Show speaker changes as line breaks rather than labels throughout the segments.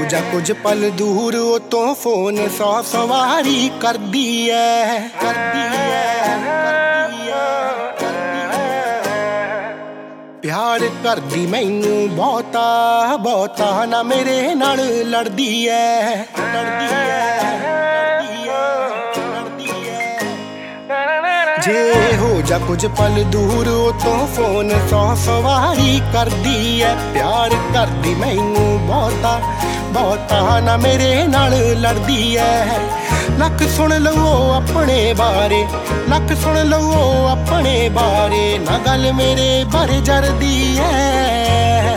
ਜਾ ਕੁਝ ਪਲ ਦੂਰ ਉਹ ਤੋਂ ਫੋਨ 100 ਸਵਾਰੀ ਕਰਦੀ ਐ ਪਿਆਰ ਕਰਦੀ ਮੈਨੂੰ ਬਹੁਤਾ ਨਾ ਮੇਰੇ ਨਾਲ ਲੜਦੀ ਐ ਜੇ ਹੋ ਜਾ ਕੁਝ ਪਲ ਦੂਰ ਉਹ ਤੋਂ ਫੋਨ 100 ਸਵਾਰੀ ਕਰਦੀ ਐ ਪਿਆਰ ਕਰਦੀ ਮੈਨੂੰ ਬਹੁਤਾ ਨਾ ਮੇਰੇ ਨਾਲ ਲੜਦੀ ਐ ਲੱਖ ਸੁਣ ਲਵੋ ਆਪਣੇ ਬਾਰੇ ਲੱਖ ਸੁਣ ਲਵੋ ਆਪਣੇ ਬਾਰੇ ਨਾ ਗੱਲ ਮੇਰੇ ਬਾਰੇ ਜਰਦੀ ਐ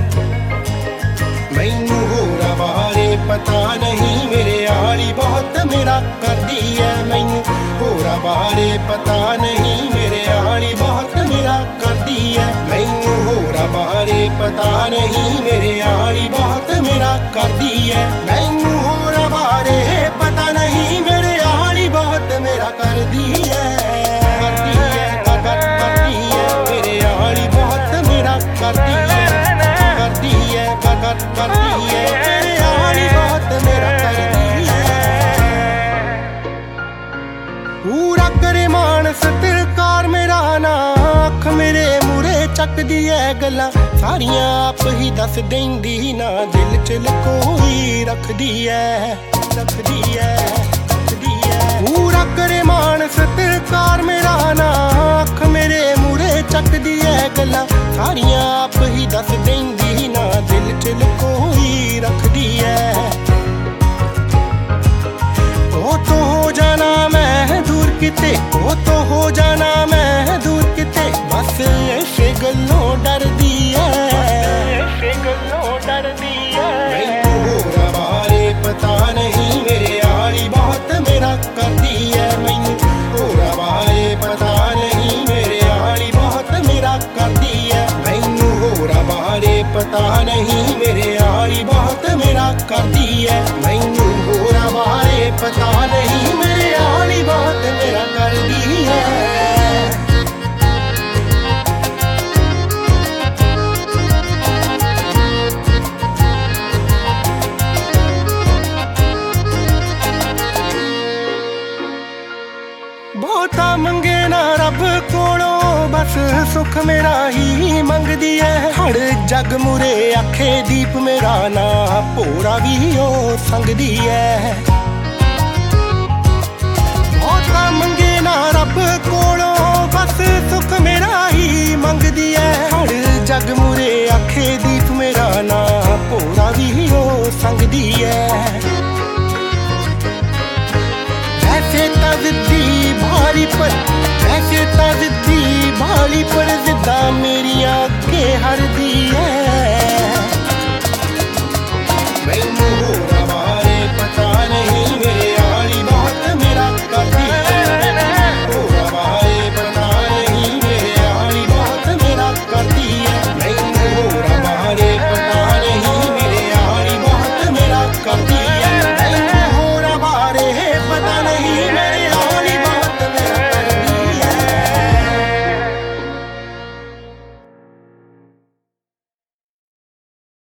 ਮੈਨੂੰ ਹੋਰਾਂ ਬਾਰੇ ਪਤਾ ਨਹੀਂ ਮੇਰੇ ਆਲੀ ਬਹੁਤ ਮੇਰਾ ਕਰਦੀ ਐ ਮੈਨੂੰ ਹੋਰਾਂ ਬਾਰੇ ਪਤਾ ਨਹੀਂ ਮੇਰੇ ਆਲੀ ਬਹੁਤ ਮੇਰਾ ਕਰਦੀ ਐ ਮੈਨੂੰ ਹੋਰਾਂ ਬਾਰੇ ਪਤਾ ਨਹੀਂ ਮੇਰੇ ਆਲੀ ਬਹੁਤ ਮੇਰਾ ਕਰਦੀ ਐ ਮੈਨੂੰ ਹੋਰਾਂ ਬਾਰੇ ਪਤਾ ਨਹੀਂ ਮੇਰੇ ਆਲੀ ਬਹੁਤ ਮੇਰਾ ਕਰਦੀ ਐ ਮੇਰੇ ਆਲੀ ਬਹੁਤ ਮੇਰਾ ਕਰਦੀ ਐ ਕਰਦੀ ਐ ਮੇਰੇ ਆਲੀ ਬਹੁਤ ਮੇਰਾ ਕਰਦੀ ਐ ਪੂਰਾ ਕਰੇ ਮਾਣ ਸਤਿਕਾਰ ਮੇਰਾ ਨਾ ਅੱਖ ਮੇਰੇ ਮੂਰੇ ਚੱਕਦੀ ਐ ਗੱਲਾਂ ਸਾਰੀਆਂ ਆਪ ਹੀ ਦੱਸ ਦਿੰਦੀ ਨਾ ਦਿਲ ਚ ਲਕੋਈ ਰੱਖਦੀ ਐ ਪੂਰਾ ਕਰੇ ਮਾਣ ਸਤਿਕਾਰ ਮੇਰਾ ਨਾ ਅੱਖ ਮੇਰੇ ਮੂਰੇ ਚੱਕਦੀ ਐ ਗੱਲਾਂ ਸਾਰੀਆਂ ਆਪ ਹੀ ਦੱਸ ਦਿੰਦੀ ਨਾ ਦਿਲ ਚ ਲਕੋਈ ਰੱਖਦੀ ਐ ਉਹ ਤੋਂ ਹੋ ਜਾਣਾ ਮੈਂ ਦੂਰ ਕਿਤੇ ਉਹ ਤੋਂ ਹੋ ਜਾਣਾ ਮੈਂ ਦੂਰ ਕਿਤੇ ਬਸ ਐਸੇ ਗੱਲੋਂ ਡਰਦੀ ਐ ਮੈਨੂੰ ਹੋਰਾਂ ਬਾਰੇ ਪਤਾ ਨਹੀਂ ਮੇਰੇ ਆਲੀ ਬਹੁਤ ਮੇਰਾ ਕਰਦੀ ਐ ਮੈਨੂੰ ਹੋਰਾਂ ਬਾਰੇ ਪਤਾ ਨਹੀਂ ਮੇਰੇ ਆਲੀ ਬਹੁਤ ਮੇਰਾ ਕਰਦੀ ਐ ਮੈਨੂੰ ਹੋਰਾਂ ਬਾਰੇ ਪਤਾ ਨਹੀਂ ਮੇਰੇ ਆਲੀ ਬਹੁਤ ਮੇਰਾ ਕਰਦੀ ਐ ਮੈਨੂੰ ਹੋਰਾਂ ਬਾਰੇ ਪਤਾ ਨਹੀਂ ਮੇਰੇ ਆਲੀ ਬਹੁਤ ਮੇਰਾ ਕਰਦੀ ਐ ਬਹੁਤਾ ਮੰਗੇ ਨਾ ਰੱਬ ਕੋਲੋਂ ਬਸ ਸੁੱਖ ਮੇਰਾ ਹੀ ਮੰਗਦੀ ਐ ਹੜ ਜਗ ਮੂਰੇ ਆਖੇ ਦੀਪ ਮੇਰਾ ਨਾ ਭੋਰਾ ਵੀ ਉਹ ਸੰਗਦੀ ਐ ਬਹੁਤਾ ਮੰਗੇ ਨਾ ਰੱਬ ਕੋਲੋਂ ਬਸ ਸੁੱਖ ਮੇਰਾ ਹੀ ਮੰਗਦੀ ਐ ਹੜ ਜਗ ਮੂਰੇ ਆਖੇ ਦੀਪ ਮੇਰਾ ਨਾ ਭੋਰਾ ਵੀ ਉਹ ਸੰਗਦੀ ਐ ऐसे जिद्दी भारी पर ऐसे जिद्दी भारी पर जिद्दा मेरी आगे हर दी है।